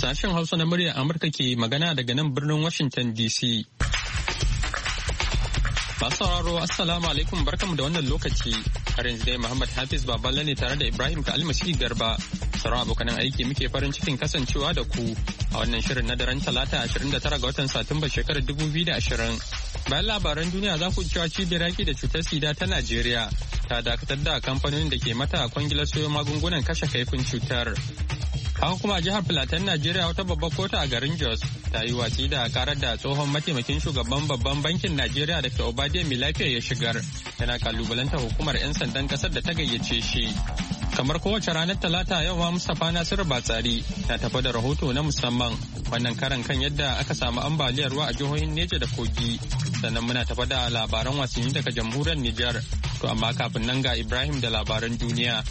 Sashen Hausa na muryar Amurka ke magana daga nan birnin Washington DC. Masu sauraro Assalamu alaikum barkamu da wannan lokaci. Har yanzu dai Muhammad Hafiz Baballe ne tare da Ibrahim Kalmasi Garba. Sauran abokanan aiki muke farin cikin kasancewa da ku a wannan shirin na daren Talata 29 ga watan Satumba shekarar 2020. Bayan labaran duniya za ku cewa cibiyar yaki da cutar sida ta Najeriya ta dakatar da kamfanonin da ke mata kwangilar sayo magungunan kashe kaifin cutar. Haka kuma a jihar Filatan Najeriya wata babbar kotu a garin Jos ta yi watsi da karar da tsohon mataimakin shugaban babban bankin Najeriya Dr. Obade Milafiya ya shigar. Yana kalubalanta hukumar 'yan sandan kasar da ta gayyace shi. Kamar kowace ranar Talata yau ma Mustapha Nasiru Batsari na tafi da rahoto na musamman wannan karan kan yadda aka samu ambaliyar ruwa a jihohin Neja da Kogi. Sannan muna tafi da labaran wasanni daga jamhuriyar Nijar. To amma kafin nan ga Ibrahim da labaran duniya.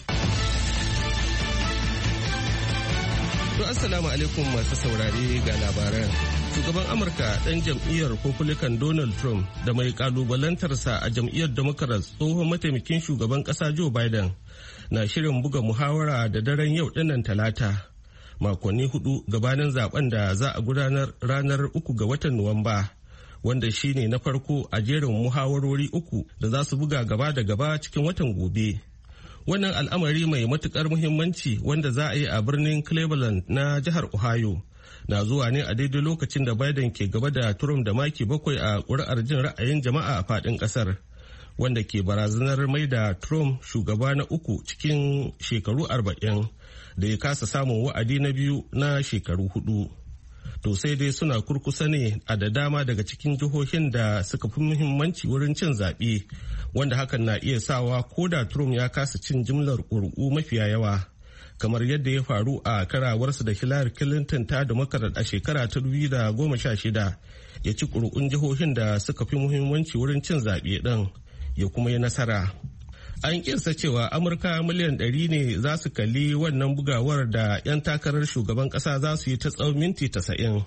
To assalamu alaikum masu saurare ga labaran. Shugaban Amurka ɗan jam'iyyar Republican Donald Trump da mai kalubalantarsa a jam'iyyar Democrats tsohon mataimakin shugaban ƙasa Joe Biden na shirin buga muhawara da daren yau dinnan Talata. Makonni 4 gabanin zaben da za a gudanar ranar 3 ga watan Nuwamba, wanda shine na farko a jerin muhawarori 3 da za su buga gaba da gaba cikin watan gobe. Wannan al'amari mai matukar muhimmanci wanda za a yi a birnin Cleveland na jihar Ohio na zuwa ne a daidai lokacin da Biden ke gaba da Trump da maki 7 a ƙuri'ar jin ra'ayin jama'a a faɗin ƙasar, wanda ke barazanar mai da Trump shugaba na 3 cikin shekaru 40 da ya kasa samun wa'adi na biyu na shekaru 4. To sai dai suna kurkusa ne a da dama daga cikin jihohin da suka fi muhimmanci wurin cin zaɓe, wanda hakan na iya sawa ko da Trump ya kasa cin jimlar ƙuri'u mafiya yawa, kamar yadda ya faru a karawarsa da Hillary Clinton ta Democrat a shekara ta 2016, ya ci ƙuri'un jihohin da suka fi muhimmanci wurin cin zaɓe ɗin ya kuma yi nasara. An kinsa cewa Amurka miliyan 100 ne za su kalli wannan bugawar da 'yan takarar shugaban ƙasa za su yi ta tsawon minti 90.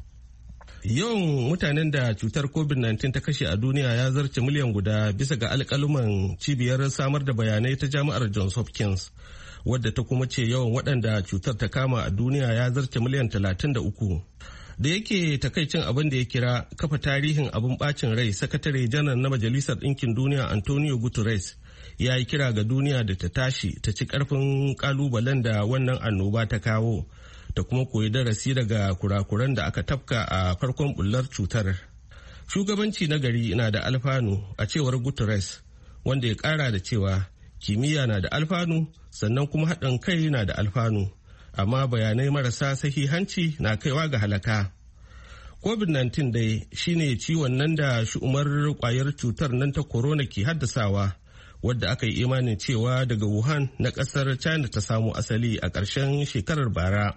Yawan mutanen da cutar COVID-19 ta kashe a duniya ya zarce miliyan guda bisa ga alƙaluman cibiyar samar da bayanai ta jami'ar Johns Hopkins, wadda ta kuma ce yawan waɗanda cutar ta kama a duniya ya zarce miliyan 33. Da yake takaicin abin da ya kira kafa tarihin abin bacin rai, sakatare janar na Majalisar Ɗinkin Duniya Antonio Guterres ya yi kira ga duniya da ta tashi ta ci karfin kalubalen da wannan annoba ta kawo, ta kuma koyi darasi daga kurakuran da aka tafka a farkon bullar cutar. Shugabanci na gari na da alfanu a cewar Guterres, wanda ya kara da cewa kimiyya na da alfanu sannan kuma haɗin kai na da alfanu, amma bayanai marasa sahihanci na kaiwa ga halaka. COVID-19 dai shine ciwon nan da shu'umar kwayar cutar nan ta corona ke haddasawa, wadda aka yi imanin cewa daga Wuhan na kasar China ta samu asali a ƙarshen shekarar bara.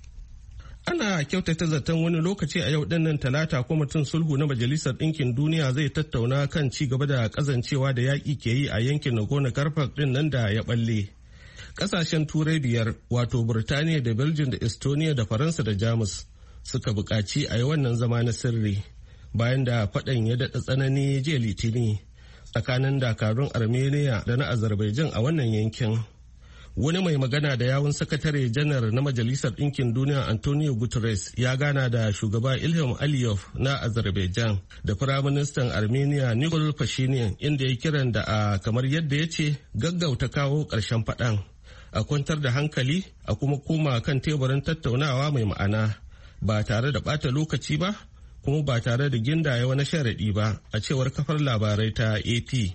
Ana kyautata zaton wani lokaci a yau dinnan Talata kwamitin sulhu na Majalisar Ɗinkin Duniya zai tattauna kan ci gaba da kazancewa da yaƙi ke yi a yankin Nagorno-Karabakh din nan da ya balle. Ƙasashen Turai 5 wato Burtaniya da Belgium da Estonia da Faransa da Jamus suka buƙaci a yi wannan zama na sirri bayan da faɗan ya daɗa tsanani jiya Litini tsakanin dakarun Armenia da na Azerbaijan a wannan yankin. Wani mai magana da yawun sakatare janar na Majalisar Ɗinkin Duniya Antonio Guterres ya gana da shugaba Ilham Aliyev na Azerbaijan da Firaministan Armenia Nikol Pashinyan, inda ya kiran da kamar yadda ya ce gaggauta kawo ƙarshen faɗan, a kwantar da hankali a kuma koma kan teburin tattaunawa mai ma'ana ba tare da ɓata lokaci ba kuma ba tare da gindaya wani sharaɗi ba, a cewar kafar labarai ta AP.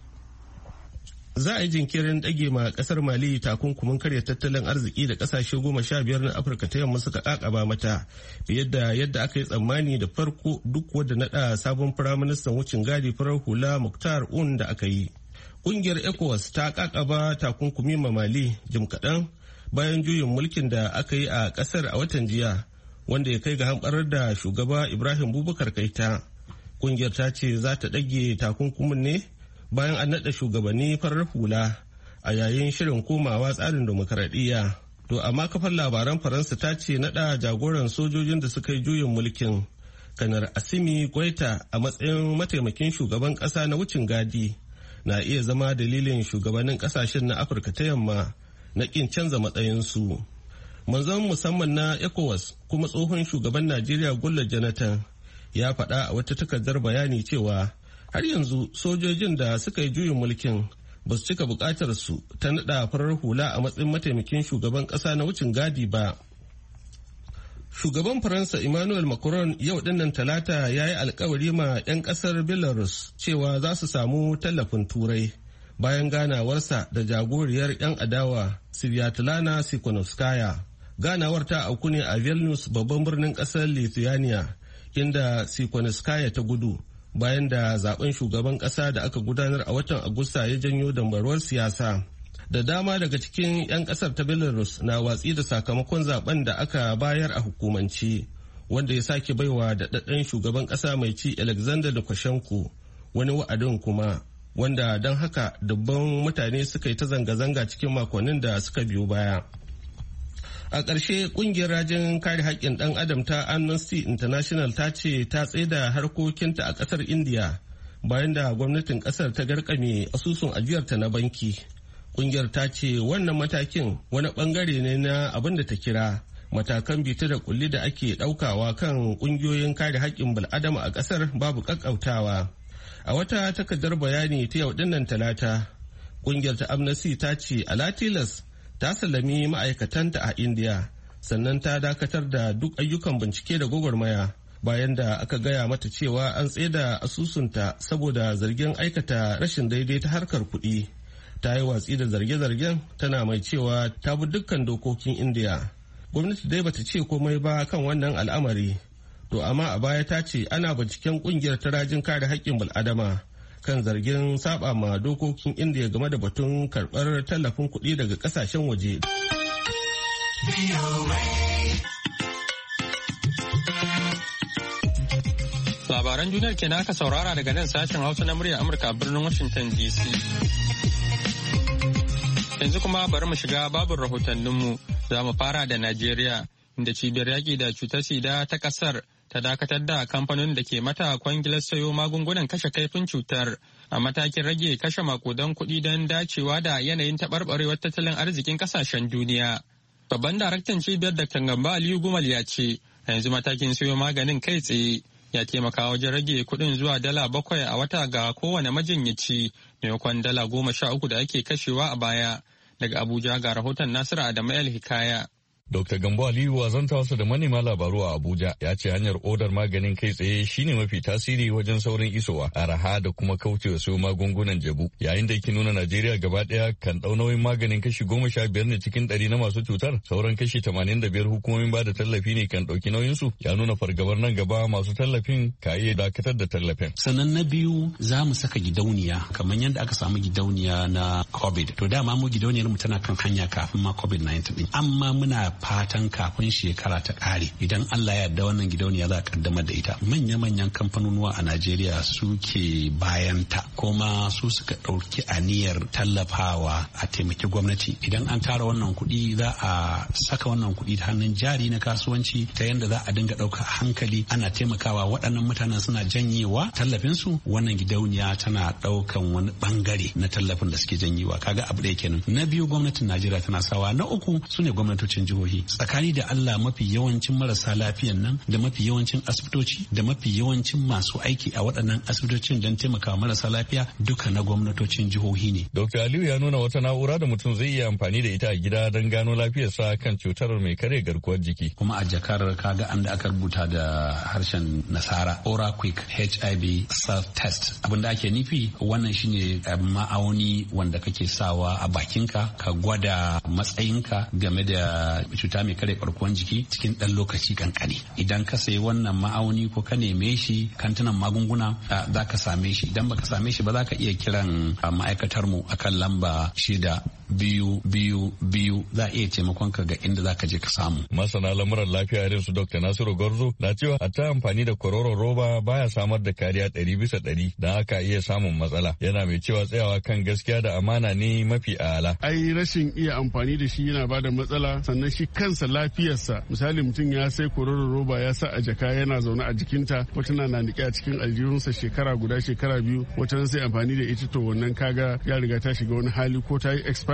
Za a yi jinkirin ɗage ma ƙasar Mali takunkumin karya tattalin arziki da ƙasashe 15 na Afirka ta yamma suka ƙaƙaba mata fiye da yadda aka yi tsammani da farko, duk wadda naɗa sabon firaministan wucin gadi farar hula Muktar Un da aka yi. Ƙungiyar ECOWAS ta ƙaƙaba takunkumi ma Mali jim kaɗan bayan juyin mulkin da aka yi a ƙasar a watan jiya, wanda ya kai ga hamɓarar da shugaba Ibrahim Boubacar Keita. Ƙungiyar ta ce za ta ɗage takunkumin ne bayan an naɗa shugabanni farar hula a yayin shirin komawa tsarin demokaradiyya. To amma kafar labaran Faransa ta ce naɗa jagoran sojojin da suka yi juyin mulkin Kanar Assimi Goita a matsayin mataimakin shugaban ƙasa na wucin gadi na iya zama dalilin shugabannin ƙasashen na Afirka ta yamma na ƙin canza matsayinsu. Manzon musamman na ECOWAS kuma tsohon shugaban Najeriya Goodluck Jonathan ya faɗa a wata takardar bayani cewa har yanzu sojojin da suka yi juyin mulkin ba su cika buƙatar su ta naɗa farar hula a matsayin mataimakin shugaban ƙasa na wucin gadi ba. Shugaban Faransa Emmanuel Macron yau dinnan Talata ya yi alkawari ma 'yan ƙasar Belarus cewa za su samu tallafin Turai bayan ganawarsa da jagoriyar 'yan adawa Sviatlana Tsikhanouskaya. Ganawar ta auku ne a Vilnius, babban birnin ƙasar Lithuania, inda Tsikhanouskaya ta gudu bayan da zaben shugaban ƙasa da aka gudanar a watan Agusta ya janyo dambarwar siyasa. Da dama daga cikin 'yan ƙasar ta Belarus na watsi da sakamakon zaben da aka bayar a hukumance, wanda ya sake baiwa daɗaɗɗen shugaban ƙasa mai ci Alexander Lukashenko wani wa'adin kuma, wanda don haka dubban mutane suka yi ta zanga-zanga cikin makonnin da suka biyo baya. A ƙarshe ƙungiyar rajin kare haƙƙin ɗan adam ta Amnesty International ta ce ta tsaida harkokinta a ƙasar India bayan da gwamnatin ƙasar ta garkame asusun ajiyarta na banki. Ƙungiyar ta ce wannan matakin wani ɓangare ne na abin da ta kira matakan bita da kulli da ake ɗaukawa kan ƙungiyoyin kare haƙƙin bil'adama a ƙasar babu ƙaƙƙautawa. A wata takardar bayani ta yau dinnan Talata, ƙungiyar ta Amnesty ta ce alatilas ta sallami ma'aikatanta a India, sannan ta dakatar da duk ayyukan bincike da gwagwarmaya bayan da aka gaya mata cewa an tsaida asusunta saboda zargin aikata rashin daidai ta harkar kuɗi. Ta yi watsi da zarge-zargen, tana mai cewa ta bi dukkan dokokin India. Gwamnati dai bata ce komai ba kan wannan al'amari, to amma a baya ta ce ana binciken ƙungiyar ta rajin kare haƙƙin bil'adama kan zargin saba ma dokokin Indiya game da batun karɓar tallafin kuɗi daga ƙasashen waje. Labaran duniyar kenan aka saurara daga nan sashen Hausa na murya Amurka a birnin Washington DC. Yanzu kuma bari mu shiga babin rahotanninmu. Za mu fara da Najeriya, inda cibiyar yaƙi da cutar sida ta ƙasar ta dakatar da kamfanonin da ke mata kwangilar sayo magungunan kashe kaifin cutar a matakin rage kashe makudan kuɗi don dacewa da yanayin taɓarɓarewar tattalin arzikin ƙasashen duniya. Babban daraktan cibiyar Dr. Gambo Aliyu Gumal ya ce, yanzu matakin sayo maganin kai tsaye ya taimaka wajen rage kuɗin zuwa $7 a wata ga kowane majinyaci maimakon $13 da ake kashewa a baya. Daga Abuja ga rahoton Nasiru Adamu El Hikaya. Dr. Gambo Aliyu wazantawarsa da manema labaru a Abuja ya ce hanyar odar maganin kai tsaye shine mafi tasiri wajen saurin isowa, araha da kuma kaucewa sayo magungunan jabu. Yayin da yake nuna Najeriya gaba daya kan dau nauyin maganin kashi 15 ne cikin 100 na masu cutar, sauran kashi 85 hukumomin bada tallafi ne kan dauki nauyin su. Ya nuna fargabar nan gaba masu tallafin ka iya dakatar da tallafin. Sannan na biyu za mu saka gidauniya kamar yadda aka samu gidauniya na COVID. To dama mu gidauniyar mu tana kan hanya kafin ma COVID-19 din. Amma muna fatan kafin shekara ta kare idan Allah ya yarda wannan gidauniya za a kaddamar da ita. Manya-manyan kamfanonuwa a Najeriya suke bayanta kuma su suka ɗauki aniyar tallafawa a taimaki gwamnati. Idan an tara wannan kuɗi za a saka wannan kuɗi ta hannun jari na kasuwanci ta yadda za a dinga ɗauka a hankali ana taimakawa waɗannan mutanen suna janyewa tallafinsu. Wannan gidauniya tana ɗaukan wani bangare na tallafin da suke janyewa. Kaga abu ɗaya kenan. Na biyu gwamnatin Najeriya tana sawa. Na uku su ne gwamnatocin jihohi. Tsakani da Allah mafi yawancin marasa lafiyan nan da mafi yawancin asibitoci da mafi yawancin masu aiki a waɗannan asibitocin don taimakawa marasa lafiya duka na gwamnatocin jihohi ne. Dr. Aliyu ya nuna wata na'ura da mutum zai iya amfani da ita a gida don gano lafiyarsa kan cutar mai karya garkuwar jiki. Kuma a jakar kaga an da aka rubuta da harshen Nasara Ora Quick HIV Self Test. Abin da ake nufi wannan shine ma'auni wanda kake sawa a bakinka ka gwada matsayinka game da cuta mai kare garkuwar jiki cikin ɗan lokaci kankani. Idan ka sayi wannan ma'auni ko ka neme shi kantinan magunguna za ka same shi. Idan baka same shi ba za ka iya kiran ma'aikatar mu akan lamba 622 za a iya taimakon ka ga inda za ka je ka samu. Masana lamuran lafiya irin su Dr. Nasiru Gwarzo na cewa a ta amfani da kwaroron roba baya samar da kariya 100% don haka iya samun matsala. Yana mai cewa tsayawa kan gaskiya da amana ne mafi a'ala. Ai rashin iya amfani da shi yana bada matsala, sannan shi kansa lafiyarsa. Misali mutum ya sai kwaroron roba ya sa a jaka yana zaune a jikinta, wata na nike a cikin aljihunsa shekara guda shekara biyu, wata sai amfani da ita to wannan kaga ya riga ta shiga wani hali ko ta yi expire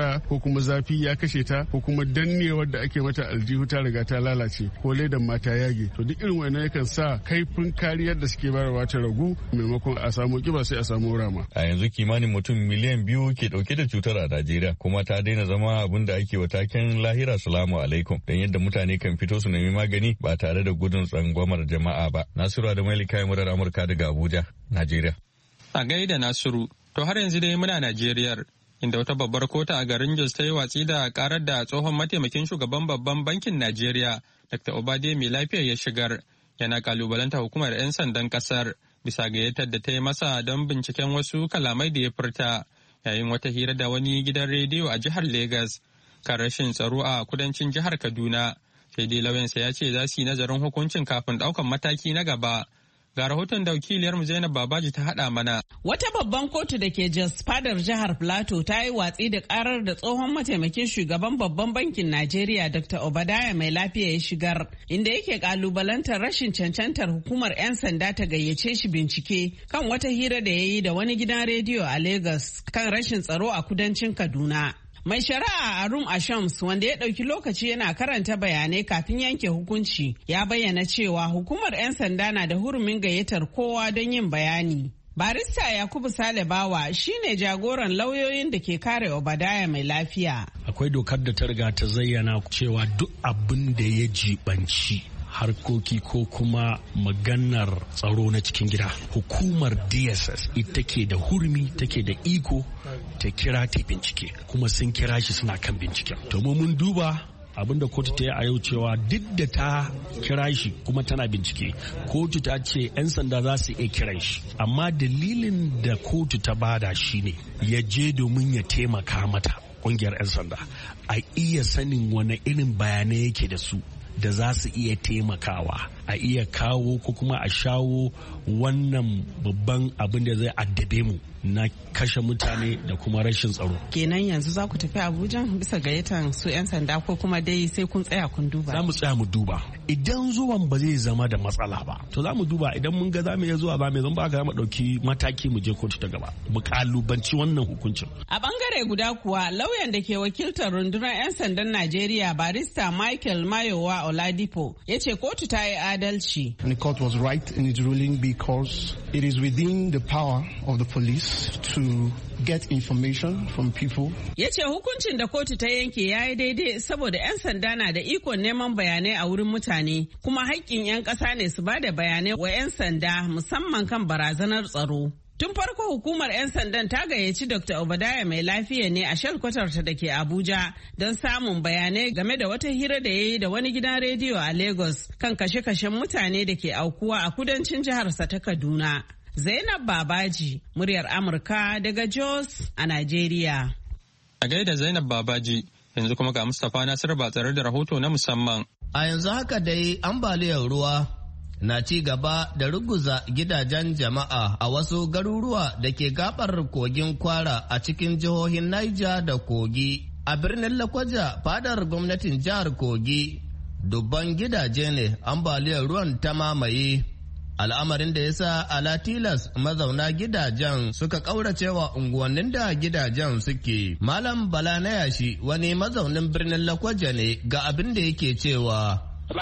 karaya ko kuma zafi ya kashe ta ko kuma dannewar da ake mata aljihu ta riga ta lalace ko ledan ma ta yage. To duk irin wannan yakan sa kaifin kariyar da suke bayarwa ta ragu maimakon a samu kiba sai a samu rama. A yanzu kimanin mutum miliyan 2 ke dauke da cutar a Najeriya kuma ta daina zama abin da ake wa taken lahira salamu alaikum don yadda mutane kan fito su nemi magani ba tare da gudun tsangwamar jama'a ba. Nasiru da Maili kayan murar Amurka daga Abuja, Najeriya. A gaida Nasiru, to har yanzu dai muna Najeriyar inda wata babbar kota a garin Jos ta yi watsi da karar da tsohon mataimakin shugaban babban bankin Najeriya Dr. Obade mai lafiya ya shigar yana kalubalanta hukumar 'yan sandan kasar bisa gayyatar da ta yi masa don binciken wasu kalamai da ya furta yayin wata hira da wani gidan rediyo a jihar Legas kan rashin tsaro a kudancin jihar Kaduna. Sai dai lauyansa ya ce za su yi nazarin hukuncin kafin ɗaukan mataki na gaba. Ga rahoton da wakiliyarmu Zainab Babaji ta haɗa mana. Wata babban kotu da ke Jos fadar jihar Plateau ta yi watsi da karar da tsohon mataimakin shugaban babban bankin Najeriya Dr. Obadaya mai lafiya ya shigar, inda yake kalubalantar rashin cancantar hukumar 'yan sanda ta gayyace shi bincike kan wata hira da ya yi da wani gidan rediyo a Lagos kan rashin tsaro a kudancin Kaduna. Mai shari'a Arum Ashams wanda ya ɗauki lokaci yana karanta bayanai kafin yanke hukunci ya bayyana cewa hukumar 'yan sanda na da hurumin gayyatar kowa don yin bayani. Barista Yakubu Sale Bawa shine jagoran lauyoyin da ke kare Obadaya mai lafiya. Akwai dokar da ta riga ta zayyana cewa duk abin da ya jibanci harkoki ko kuma maganar tsaro na cikin gida, hukumar DSS ita ke da hurumi, take da iko ta kira ta bincike, kuma sun kira shi suna kan binciken. To mun duba abinda kotu ta yi a yau cewa duk da ta kira shi kuma tana bincike, kotu ta ce 'yan sanda za su iya kiran shi, amma dalilin da kotu ta bada shi ne ya je domin ya taimaka mata kungiyar 'yan sanda a iya sanin wani irin bayanai yake da su da za su iya taimakawa a iya kawo ko kuma a shawo wannan babban abin da zai addabe mu na kashe mutane da kuma rashin tsaro. Kenan yanzu za ku tafi Abuja bisa gayyatan su 'yan sanda ko kuma dai sai kun tsaya kun duba? Za mu tsaya mu duba. Idan zuwan ba zai zama da matsala ba, to za mu duba. Idan mun ga za mu iya zuwa za mu zan ba ga mu ɗauki mataki mu je kotu ta gaba. Mu kalubanci wannan hukuncin. A bangare guda kuwa lauyan da ke wakiltar rundunar 'yan sandan Najeriya barista Michael Mayowa Oladipo ya ce kotu ta yi adalci. The court was right in its ruling because it is within the power of the police to get information from people. Ya ce hukuncin da kotu ta yanke ya yi daidai saboda 'yan sanda na da ikon neman bayanai a wurin mutane, kuma haƙƙin 'yan ƙasa ne su ba da bayanai wa 'yan sanda musamman kan barazanar tsaro. Tun farko hukumar 'yan sandan ta gayyaci Dr. Obadaya mai lafiya ne a shalkwatarta da ke Abuja don samun bayanai game da wata hira da ya yi da wani gidan rediyo a Lagos kan kashe-kashen mutane da ke aukuwa a kudancin jiharsa ta Kaduna. Zainab Babaji, muryar Amurka daga Jos a Najeriya. A gaida Zainab Babaji, yanzu kuma ga Mustapha Nasiru ba tsare da rahoto na musamman. A yanzu haka dai ambaliyar ruwa na ci gaba da ruguza gidajen jama'a a wasu garuruwa da ke gabar kogin Kwara a cikin jihohin Niger da Kogi. A birnin Lakwaja, fadar gwamnatin jihar Kogi, dubban gidaje ne ambaliyar ruwan ta mamaye. Al'amarin da ya sa ala tilas mazauna gidajen suka kauracewa unguwannin da gidajen suke. Malam Bala na yashi wani mazaunin birnin Lakwaja ne ga abin da yake cewa.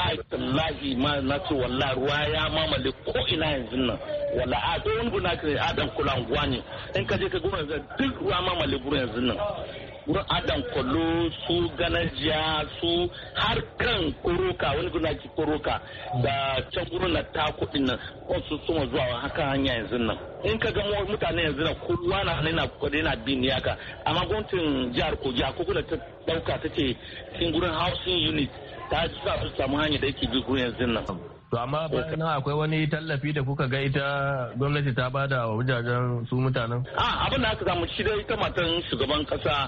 Wallahi ma na ce wallahi ruwa ya mamale ko ina yanzu nan. Wallahi a to wani guna ka adam kula unguwa ne. In ka je ka gona duk ruwa mamale gurin yanzu nan. Wurin adam kwallo su ganajiya su har kan koroka wani guna ki koroka da can gurin na ta kudin nan su suma zuwa haka hanya yanzu nan. In ka ga mutane yanzu nan kowa na kokari na bin yaka amma gwamnatin jihar Kogi ko kuma ta dauka ta ce cikin gurin housing unit ta sa su samu hanya da yake bi gurin yanzu nan. To amma bayan akwai wani tallafi da kuka ga ita gwamnati ta bada wa wajajen su mutanen? Abin da aka samu shi da ita matan shugaban kasa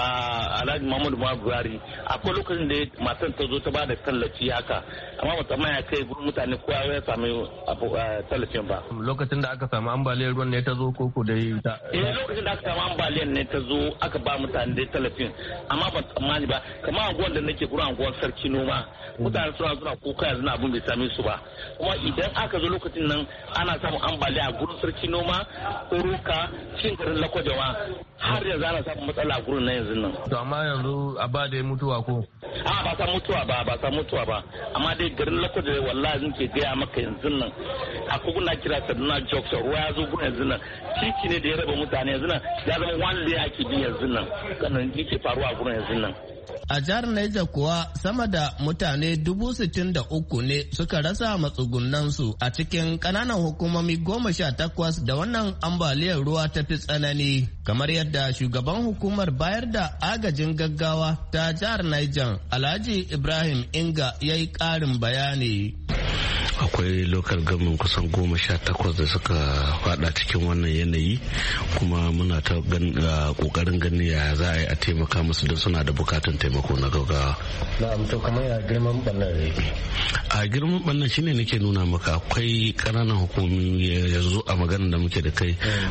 Alhaji Muhammadu Buhari akwai lokacin da matan ta zo ta bada tallafi haka amma musamman ya kai gurin mutane kowa ya sami tallafin ba. Lokacin da aka samu ambaliyar ruwan ne ta zo koko dai ta? Lokacin da aka samu ambaliyar ne ta zo aka ba mutane dai tallafin amma ba tsammani ba kamar anguwan da nake gurin anguwan sarki noma mutane suna kuka yanzu abin bai same su ba. Kuma idan aka zo lokacin nan ana samun ambaliya a gurin sarki noma, Oroka, cikin garin Lakwajawa har yanzu ana samun matsala a gurin na yanzu nan. To amma yanzu a ba da mutuwa ko? A ba sa mutuwa ba amma dai garin Lakwajawa wallahi zan ke gaya maka yanzu nan a koguna kira Saduna Junction ruwa ya zo gurin yanzu nan titi ne da ya raba mutane yanzu nan ya zama wani da ake bi yanzu nan kanan yake faruwa a gurin yanzu nan. A jihar Niger kuwa sama da mutane 63,000 ne suka rasa matsugunansu a cikin ƙananan hukumomi 18 da wannan ambaliyar ruwa ta fi tsanani. Kamar yadda shugaban hukumar bayar da agajin gaggawa ta jihar Niger, Alhaji Ibrahim Inga ya yi ƙarin bayani. Akwai local government kusan 18 da suka fada cikin wannan yanayi kuma muna ta kokarin gani ya za a yi a taimaka musu don suna da bukatun taimako na gaggawa. Na'am, to kamar ya girman bannan yake? A girman bannan shine nake nuna maka akwai ƙananan hukumomi yanzu a maganar da muke da kai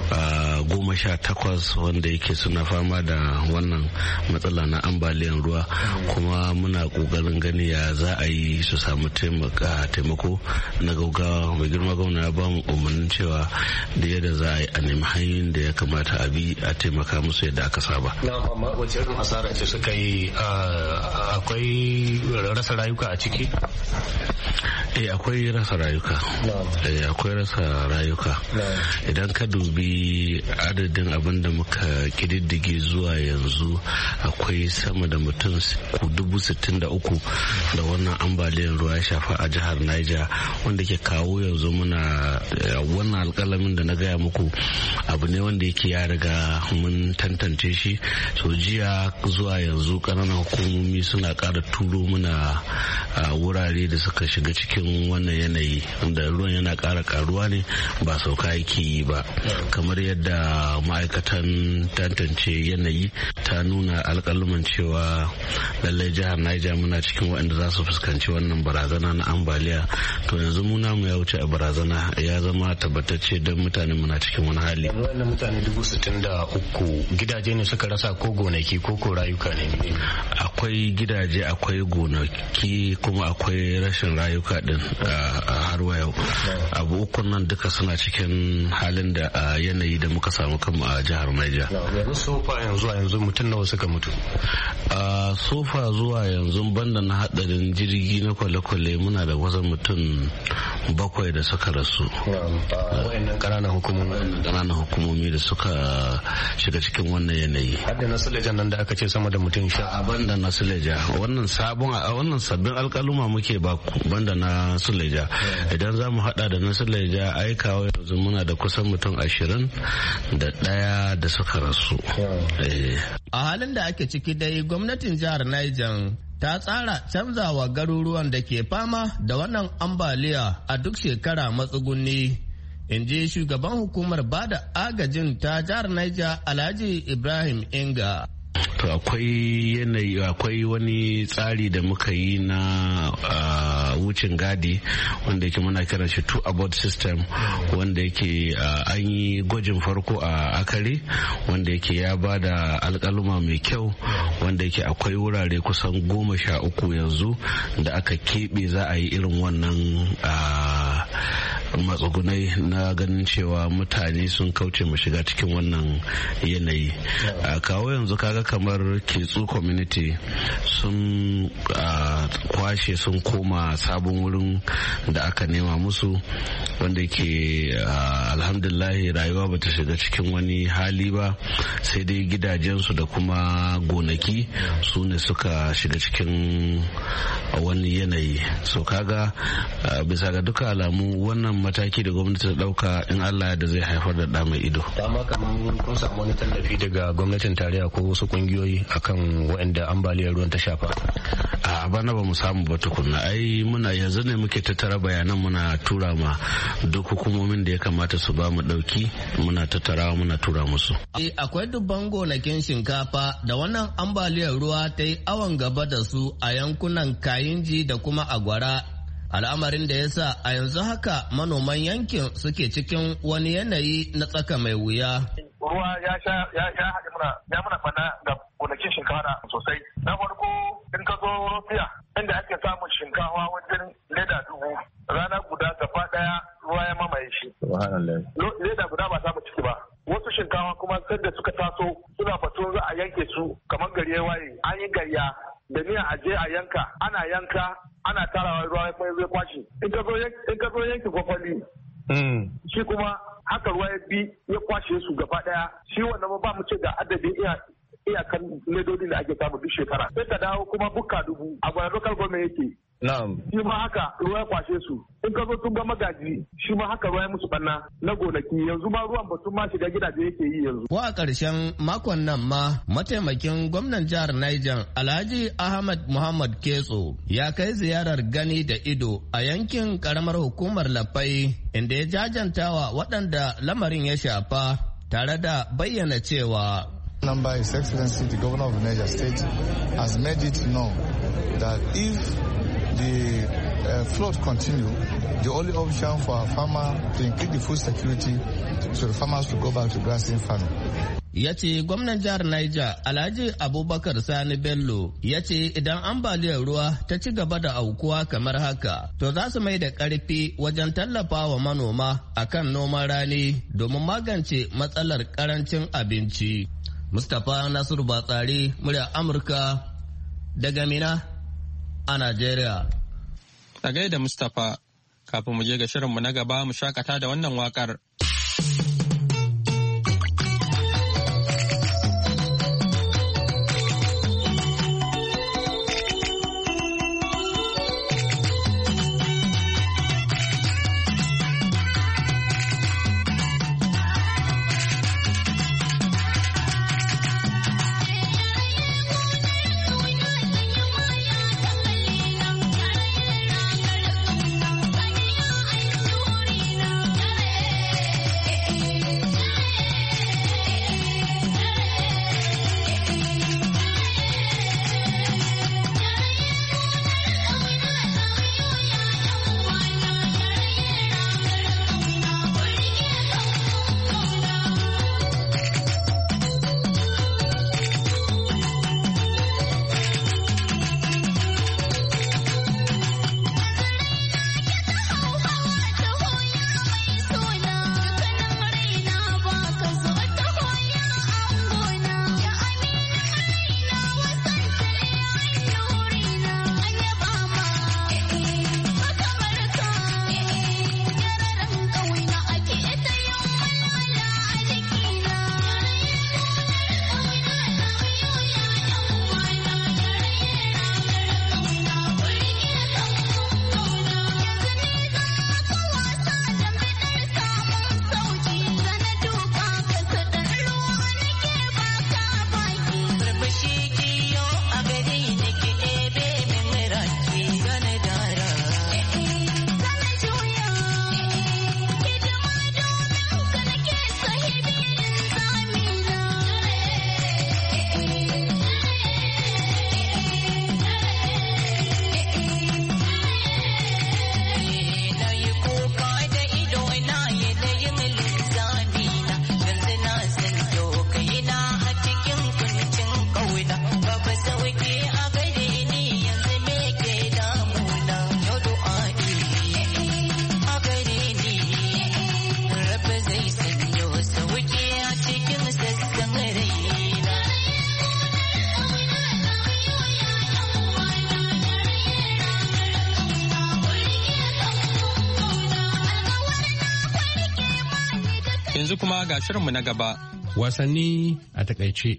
18 wanda yake suna fama da wannan matsala na ambaliyan ruwa kuma muna kokarin gani ya za a yi su samu taimako na gaugawa. Mai girma gwamna ya bamu umarnin cewa da yadda za a yi a nemi hanyoyin da ya kamata a bi a taimaka musu yadda aka saba. Amma wace irin asara ce suka yi? Akwai rasa rayuka a ciki? Akwai rasa rayuka. Akwai rasa rayuka. Idan ka dubi adadin abin da muka kididdige zuwa yanzu akwai sama da mutum 63,000 da wannan ambaliyar ruwa ya shafa a jihar Niger, wanda ke kawo yanzu muna wannan alkalamin da na gaya muku abu ne wanda yake ya riga mun tantance shi. So jiya zuwa yanzu ƙananan hukumomi suna ƙara turo muna wurare da suka shiga cikin wannan yanayi wanda ruwan yana ƙara karuwa ne ba sauka yake yi ba. Kamar yadda ma'aikatan tantance yanayi ta nuna alƙaluman cewa lallai jihar Niger muna cikin waɗanda za su fuskanci wannan barazana na ambaliya. To yanzu muna mu ya wuce a barazana ya zama tabbatacce don mutane muna cikin wani hali. Wannan mutane 63,000 gidaje ne suka rasa ko gonaki ko rayuka ne? Akwai gidaje, akwai gonaki kuma akwai rashin rayuka din har wa yau. Abu uku nan duka suna cikin halin da yanayi da muka samu kanmu a jihar Niger. Sofa yanzu mutum nawa suka mutu? Sofa zuwa yanzu banda na hadarin jirgi na kwale-kwale muna da wasan mutum 7 da suka rasu. Wayannan ƙananan hukumomi da suka shiga cikin wannan yanayi. Hadda na Suleja nan da aka ce sama da mutum 10. Banda na Suleja wannan sabbin alkaluma muke ba banda na Suleja. Idan za mu hada da na Suleja aikawa yanzu muna da kusan mutum 21 da suka rasu. A halin da ake ciki dai gwamnatin jihar Niger ta tsara canzawa garuruwan da ke fama da wannan ambaliya a duk shekara matsuguni, in ji shugaban hukumar bada agajin ta jihar Niger Alhaji Ibrahim Inga. To akwai wani tsari da muka yi na wucin gadi wanda yake muna kiran shi two abort system, wanda yake an yi gwajin farko a Akare wanda yake ya ba da alkaluma mai kyau, wanda yake akwai wurare kusan 13 yanzu da aka keɓe za a yi irin wannan matsugunai na ganin cewa mutane sun kauce mu shiga cikin wannan yanayi. Kawo yanzu kaga kamar Ketsu community sun kwashe sun koma sabon wurin da aka nema musu, wanda ke alhamdulillah rayuwa bata shiga cikin wani hali ba, sai dai gidajensu da kuma gonaki su ne suka shiga cikin wani yanayi. So kaga bisa ga duka alamu wannan mataki da gwamnati ta dauka in Allah da zai haifar da da mai ido. Dama kamar kun samu wani tallafi daga gwamnatin tarayya ko wasu kungiyoyi akan waɗanda ambaliyar ruwan ta shafa? A bana ba mu samu ba tukunna. Ai muna yanzu ne muke tattara bayanan muna tura ma duk hukumomin da ya kamata su ba mu dauki, muna tattarawa muna tura musu. Akwai dubban gonakin shinkafa da wannan ambaliyar ruwa ta yi awon gaba da su a yankunan Kayinji da kuma Agwara. Al'amarin da ya sa a yanzu haka manoman yankin suke cikin wani yanayi na tsaka mai wuya. Ruwa ya muna bana ga gonakin shinkafa sosai. Na farko in ka zo Rufiya inda ake samun shinkafa wajen leda 1000, rana leda guda ba samu ciki ba. Wasu shinkawa kuma sai da suka taso suna batun za a yanke su kamar gari ya waye an yi gayya da niyan aje a yanka ana tarawa ruwa zai kwashi in ka zo yanki kwakwali shi kuma haka ruwa ya bi ya kwashe su gaba daya shi wannan ba mu ce da adadin iyakan ledodin da ake samu duk shekara sai ka dawo kuma bukka dubu a gwada local government yake shi ma haka ruwa ya kwashe su in ka zo tun ga magaji shi ma haka ruwa ya musu banna na gonaki yanzu ma ruwan batun ma shiga gidaje yake yi yanzu. Ko a ƙarshen makon nan ma mataimakin gwamnan jihar Niger Alhaji Ahmad Muhammad Ketso ya kai ziyarar gani da ido a yankin karamar hukumar Lafai inda ya jajantawa waɗanda lamarin ya shafa tare da bayyana cewa Number His Excellency the Governor of Niger State has made it known that if the flood continue, the only option for our farmer to increase the food security so the farmers to go back to grassing farming. Ya ce gwamnan jihar Niger Alhaji Abubakar Sani Bello ya ce idan ambaliyar ruwa ta ci gaba da aukuwa kamar haka to za su mai da ƙarfi wajen tallafa wa manoma akan noman rani domin magance matsalar ƙarancin abinci. Mustapha Nasiru Batsari, murya Amurka daga Mina a Najeriya. A gaida Mustapha, kafin mu je ga shirinmu na gaba mu shakata da wannan waƙar. Yanzu kuma ga shirinmu na gaba. Wasanni a takaice.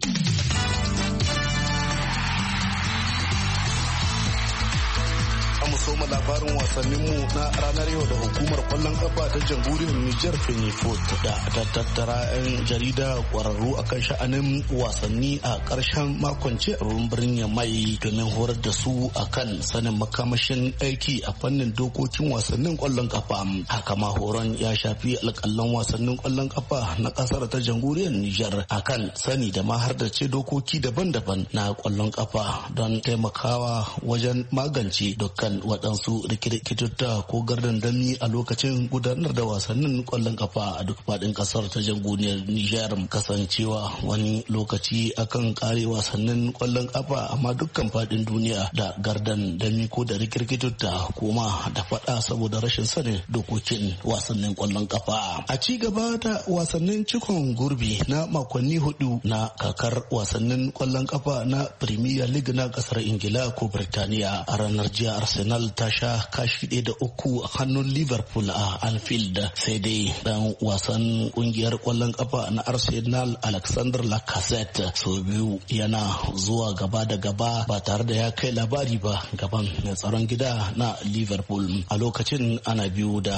Soma labarin wasanninmu na ranar yau da hukumar kwallon kafa ta jamhuriyar Nijar Fenifot da ta tattara 'yan jarida kwararru akan sha'anin wasanni a ƙarshen makon ce a birnin mai domin horar da su akan sanin makamashin aiki a fannin dokokin wasannin kwallon kafa. Haka ma horon ya shafi alƙalan wasannin kwallon kafa na ƙasar ta jamhuriyar Nijar akan sani da ma har da ce dokoki daban-daban na kwallon kafa don taimakawa wajen magance dukkan waɗansu rikirkitutta ko gardandami a lokacin gudanar da wasannin kwallon kafa a duk faɗin ƙasar ta jamhuriyar Nijar, kasancewa wani lokaci akan kare wasannin kwallon kafa amma dukkan faɗin duniya da gardandami ko da rikirkitutta kuma da faɗa saboda rashin sanin dokokin wasannin kwallon kafa. A ci gaba da wasannin cikon gurbi na makonni hudu na kakar wasannin kwallon kafa na Premier League na kasar Ingila ko Birtaniya, a ranar jiya Arsenal ta sha kashi 1-3 a hannun Liverpool a Anfield, sai dai dan wasan kungiyar kwallon kafa na Arsenal Alexander Lacazette sau biyu yana zuwa gaba da gaba ba tare da ya kai labari ba gaban mai tsaron gida na Liverpool. A lokacin ana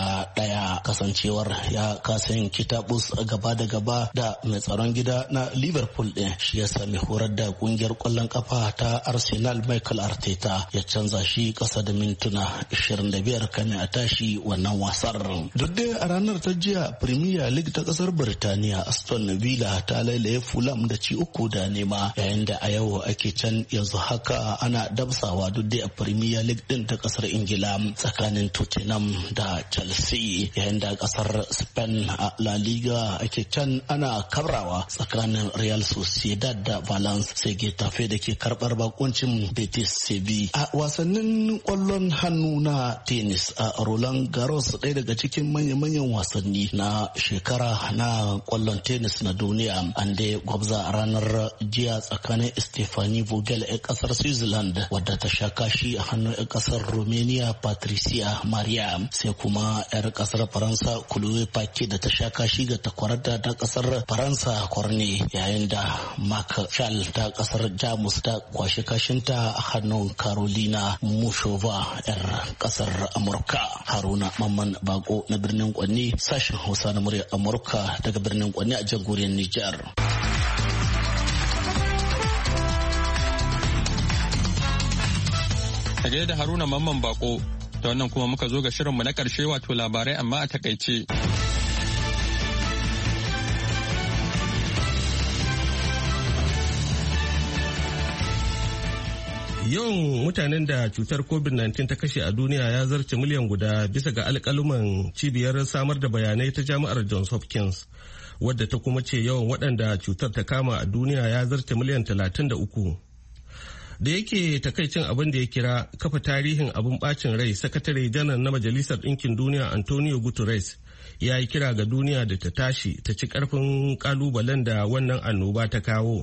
2-1 kasancewar ya kasa yin kitabus gaba da gaba da mai tsaron gida na Liverpool din, shi ya sami horar da kungiyar kwallon kafa ta Arsenal Michael Arteta ya canza shi kasa da mintuna 25 kan a tashi wannan wasar. Duk da a ranar ta jiya Premier League ta kasar Birtaniya, Aston Villa ta lailaye Fulham da ci 3-0, yayin da a yau ake can yanzu haka ana dabsawa duk da a Premier League din ta kasar Ingila tsakanin Tottenham da Chelsea, yayin da kasar Spain a La Liga ake can ana kabrawa tsakanin Real Sociedad da Valence, sai Getafe da ke karbar bakuncin Betis Sevilla. A wasannin kwallon hannu na tennis a Roland Garros, ɗaya daga cikin manya-manyan wasanni na shekara na kwallon tennis na duniya, an da gwabza a ranar jiya tsakanin Stephanie Vogel 'yan kasar Switzerland wadda ta sha kashi a hannun 'yan kasar Romania Patricia Maria, sai kuma 'yar kasar Faransa Chloé Paquet da ta sha kashi ga takwarar ta kasar Faransa Cornet, yayin da Mark Schall ta kasar Jamus ta kwashe kashinta a hannun Carolina Mushova 'yar kasar Amurka. Haruna Mamman Bako na birnin Kwanni, sashen Hausa na muryar Amurka daga birnin Kwanni a jamhuriyar Nijar. A da Haruna Mamman Bako, da wannan kuma muka zo ga shirinmu na ƙarshe, wato labarai amma a takaice. Yawan mutanen da cutar COVID-19 ta kashe a duniya ya zarce miliyan guda bisa ga alƙaluman cibiyar samar da bayanai ta jami'ar Johns Hopkins, wadda ta kuma ce yawan waɗanda cutar ta kama a duniya ya zarce miliyan 33. Da yake takaicin abin da ya kira kafa tarihin abin bacin rai, sakatare janar na Majalisar Ɗinkin Duniya Antonio Guterres ya yi kira ga duniya da ta tashi ta ci ƙarfin ƙalubalen da wannan annoba ta kawo.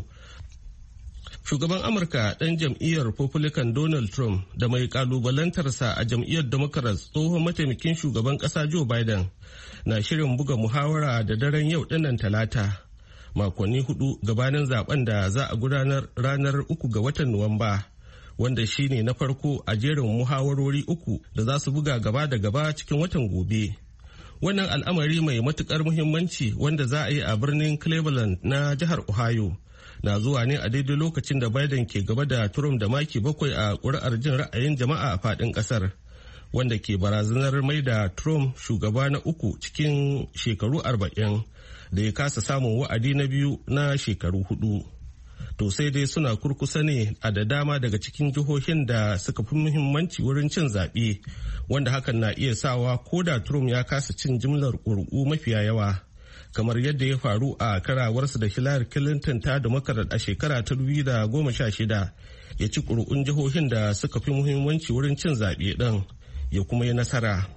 Shugaban Amurka ɗan jam'iyyar Republican Donald Trump da mai kalubalantarsa a jam'iyyar Democrats tsohon mataimakin shugaban ƙasa Joe Biden na shirin buga muhawara da daren yau ɗinnan Talata, makonni 4 gabanin zaben da za a gudanar ranar 3 ga watan Nuwamba, wanda shine na farko a jerin muhawarori 3 da za su buga gaba da gaba cikin watan gobe. Wannan al'amari mai matukar muhimmanci wanda za a yi a birnin Cleveland na jihar Ohio na zuwa ne a daidai lokacin da Biden ke gaba da Trump da maki 7 a ƙuri'ar jin ra'ayin jama'a a faɗin ƙasar, wanda ke barazanar mai da Trump shugaba na 3 cikin shekaru 40 da ya kasa samun wa'adi na biyu na shekaru 4. To sai dai suna kurkusa ne a da dama daga cikin jihohin da suka fi muhimmanci wurin cin zaɓe, wanda hakan na iya sawa ko da Trump ya kasa cin jimlar ƙuri'u mafiya yawa, kamar yadda ya faru a karawarsa da Hillary Clinton ta Democrat a shekara ta 2016, ya ci ƙuri'un jihohin da suka fi muhimmanci wurin cin zaɓe ɗin ya kuma yi nasara.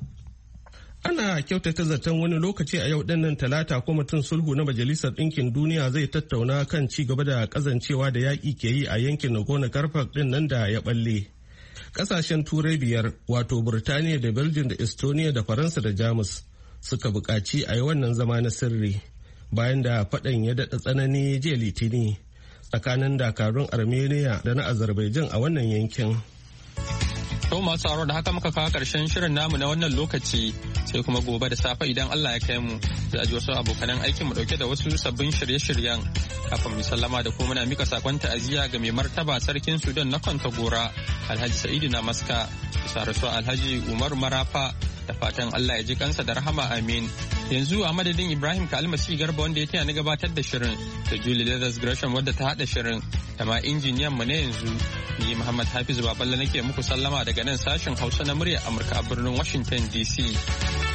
Ana kyautata zaton wani lokaci a yau dinnan Talata kwamitin sulhu na Majalisar Ɗinkin Duniya zai tattauna kan ci gaba da kazancewa da yaƙi ke yi a yankin Nagorno-Karabakh din nan da ya balle. Ƙasashen Turai 5 wato Burtaniya da Belgium da Estonia da Faransa da Jamus suka buƙaci a yi wannan zama na sirri bayan da faɗan ya daɗa tsanani jiya Litini tsakanin dakarun Armenia da na Azerbaijan a wannan yankin. To masu sauraro da haka muka kawo karshen shirin namu na wannan lokaci, sai kuma gobe da safe idan Allah ya kai mu za a ji wasu abokanan aikin mu dauke da wasu sabbin shirye-shiryen. Kafin mu sallama da kuma muna mika sakon ta'aziyya ga mai martaba sarkin Sudan na Kwantagora Alhaji Sa'idu na Maska, bisa rasuwa Alhaji Umar Marafa, da fatan Allah ya ji kansa da rahama, amin. Yanzu a madadin Ibrahim Kalmasi Garba wanda ya taya na gabatar da shirin da Julie Leathers Gresham wadda ta haɗa shirin da ma injiniyan mu na yanzu ni Muhammad Hafiz Baballa nake muku sallama daga nan sashen Hausa na muryar Amurka a birnin Washington DC.